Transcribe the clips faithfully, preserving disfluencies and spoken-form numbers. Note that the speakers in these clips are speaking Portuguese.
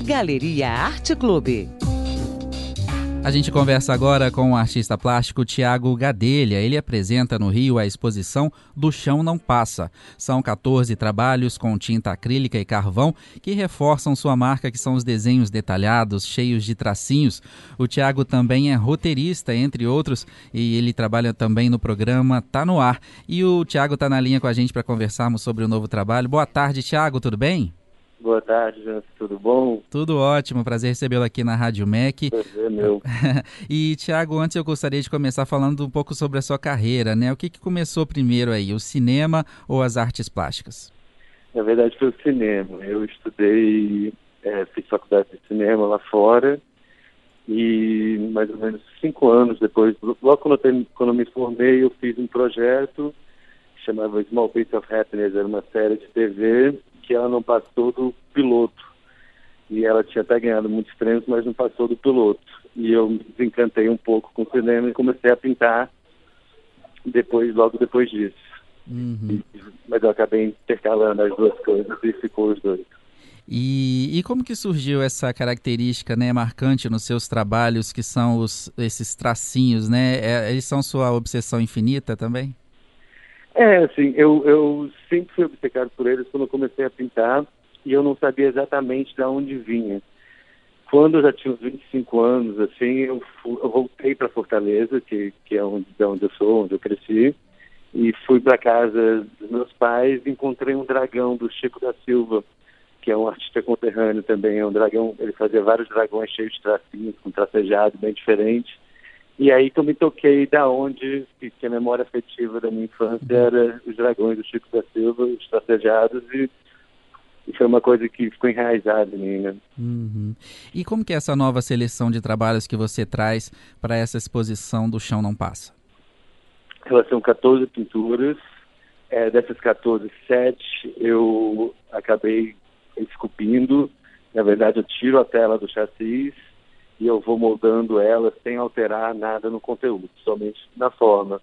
Galeria Arte Clube. A gente conversa agora com o artista plástico Thiago Gadelha. Ele apresenta no Rio a exposição Do Chão Não Passa. São quatorze trabalhos com tinta acrílica e carvão que reforçam sua marca, que são os desenhos detalhados, cheios de tracinhos. O Thiago também é roteirista, entre outros, e ele trabalha também no programa Tá No Ar. E o Thiago está na linha com a gente para conversarmos sobre o novo trabalho. Boa tarde, Thiago, tudo bem? Boa tarde, Jans. Tudo bom? Tudo ótimo, prazer recebê-lo aqui na Rádio M E C. Prazer meu. E, Thiago, antes eu gostaria de começar falando um pouco sobre a sua carreira, né? O que, que começou primeiro aí, o cinema ou as artes plásticas? Na verdade foi o cinema. Eu estudei, é, fiz faculdade de cinema lá fora e mais ou menos cinco anos depois, logo quando eu, quando eu me formei, eu fiz um projeto que chamava Small Piece of Happiness, era uma série de T V que ela não passou do piloto. E ela tinha até ganhado muitos prêmios, mas não passou do piloto. E eu me desencantei um pouco com o cinema e comecei a pintar depois, logo depois disso. Uhum. E, mas eu acabei intercalando as duas coisas e ficou os dois. E, e como que surgiu essa característica, né, marcante nos seus trabalhos, que são os, esses tracinhos, né? É, eles são sua obsessão infinita também? É, assim, eu, eu sempre fui obcecado por eles quando eu comecei a pintar e eu não sabia exatamente de onde vinha. Quando eu já tinha uns vinte e cinco anos, assim, eu, fui, eu voltei para Fortaleza, que, que é onde, de onde eu sou, onde eu cresci, e fui para casa dos meus pais e encontrei um dragão do Chico da Silva, que é um artista conterrâneo também, é um dragão, ele fazia vários dragões cheios de tracinhos, com tracejado bem diferente. E aí que eu me toquei da onde, que, que a memória afetiva da minha infância era os dragões do Chico da Silva, os tracejados, e, e foi uma coisa que ficou enraizada em mim, né? Uhum. E como que é essa nova seleção de trabalhos que você traz para essa exposição Do Chão Não Passa? Elas são quatorze pinturas, é, dessas quatorze, sete eu acabei esculpindo. Na verdade eu tiro a tela do chassis e eu vou moldando ela sem alterar nada no conteúdo, somente na forma.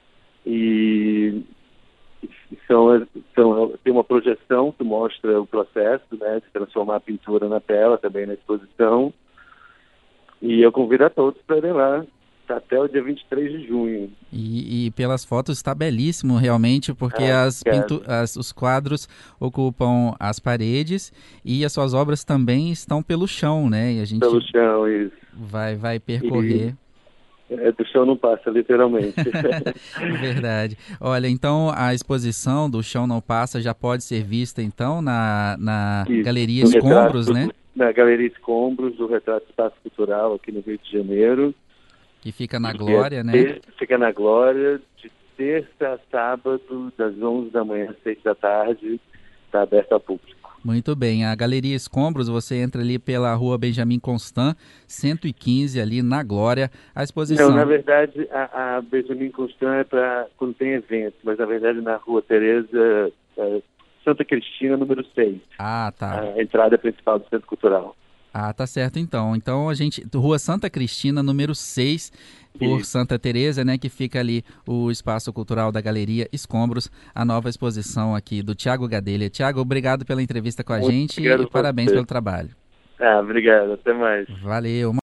E são, são, tem uma projeção que mostra o processo, né, de transformar a pintura na tela, também na exposição. E eu convido a todos para irem lá, até o dia vinte e três de junho. E, e pelas fotos está belíssimo realmente, porque Ah, as pintu- as, os quadros ocupam as paredes e as suas obras também estão pelo chão, né? E a gente Pelo chão, isso. vai, vai percorrer. E, é, do chão não passa, literalmente. Verdade. Olha, então a exposição Do Chão Não Passa já pode ser vista então na, na Isso, Galeria no Escombros, retrato, né? Na Galeria Escombros, do Retrato Espaço Cultural aqui no Rio de Janeiro. Que fica na Glória, né? Ter, fica na Glória, de terça a sábado, das onze da manhã às seis da tarde, está aberto ao público. Muito bem. A Galeria Escombros, você entra ali pela Rua Benjamin Constant, cento e quinze, ali na Glória, a exposição. Não, na verdade, a, a Benjamin Constant é para quando tem evento, mas na verdade na Rua Tereza, é, Santa Cristina, número seis. Ah, tá. A entrada principal do Centro Cultural. Ah, tá certo então. Então a gente, Rua Santa Cristina, número seis, por Isso. Santa Teresa, né, que fica ali o espaço cultural da Galeria Escombros, a nova exposição aqui do Thiago Gadelha. Thiago, obrigado pela entrevista com a Muito gente obrigado e parabéns você. pelo trabalho. Ah, obrigado. Até mais. Valeu.